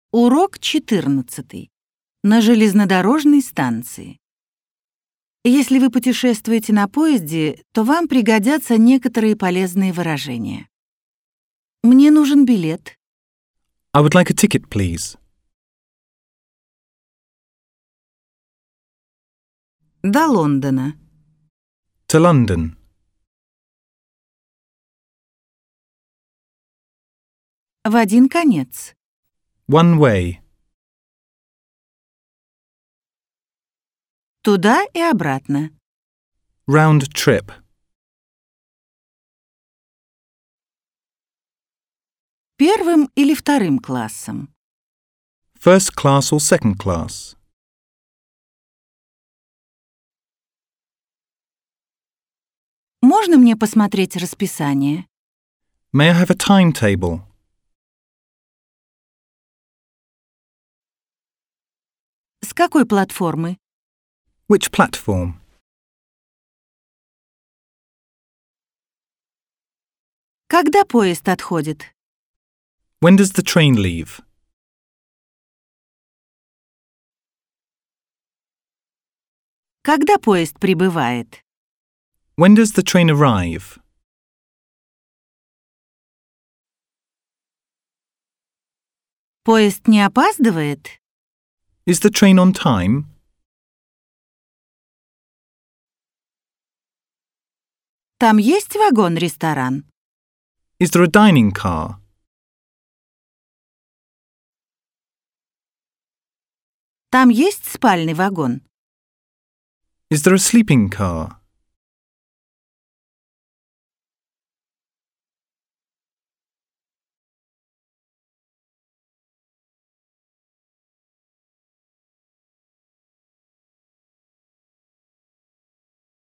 Урок 14. На железнодорожной станции. Если вы путешествуете на поезде, то вам пригодятся некоторые полезные выражения. Мне нужен билет. I would like a ticket, please. До Лондона. To London. В один конец. One way. Туда и обратно. Round trip. Первым или вторым классом. First class or second class. Можно мне посмотреть расписание? May I have a timetable? С какой платформы? Which platform? Когда поезд отходит? When does the train leave? Когда поезд прибывает? When does the train arrive? Поезд не опаздывает? Is the train on time? Там есть вагон-ресторан? Is there a dining car? Там есть спальный вагон? Is there a sleeping car?